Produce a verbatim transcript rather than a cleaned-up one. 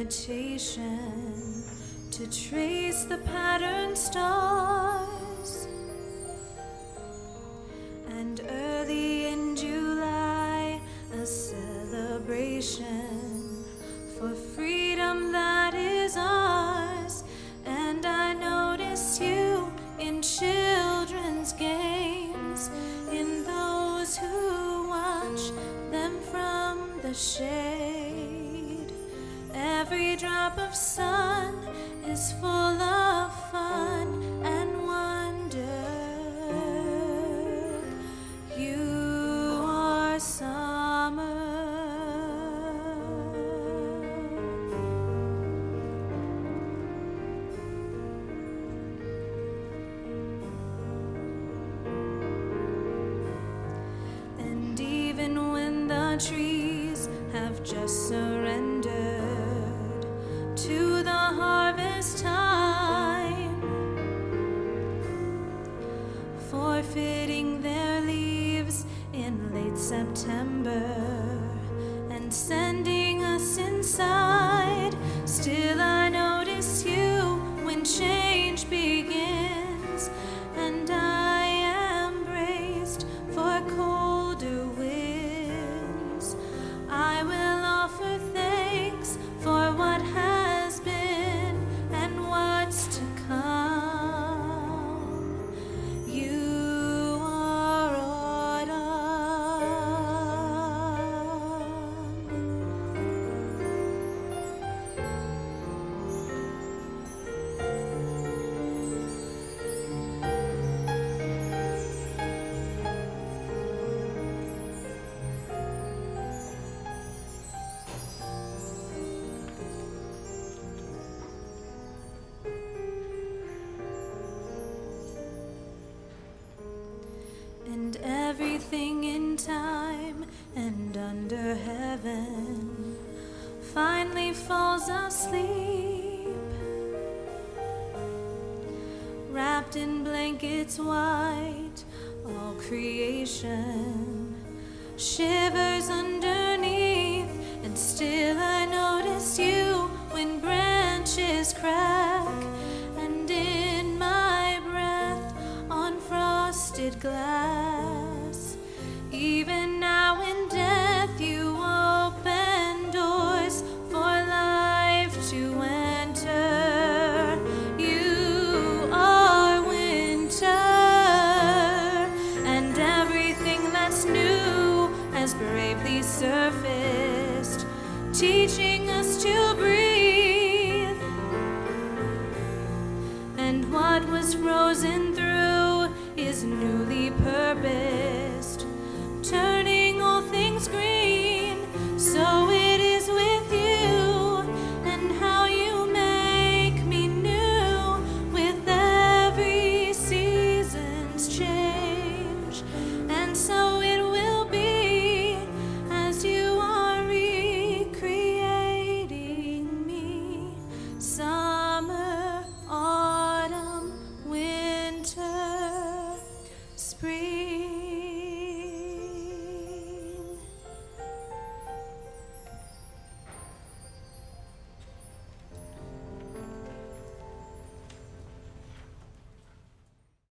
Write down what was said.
meditation to trace the pattern stars. And early in July, a celebration for freedom that is ours. And I notice you in children's games, in those who watch them from the shade. Every drop of sun is full of fun and wonder. You are summer. And even when the trees have just surrendered to the harvest time, forfeiting their leaves in late September and sending us inside, still I notice you when change begins, and I am braced for colder winds. I will offer thanks for what has been and what's to come. You are and everything in time and under heaven finally falls asleep, wrapped in blankets white. All creation shivers underneath, and still I notice you when branches crack, and in my breath on frosted glass. Even now in death you open doors for life to enter. You are winter, and everything that's new has bravely surfaced, teaching us to breathe. And what was frozen through is newly purposed.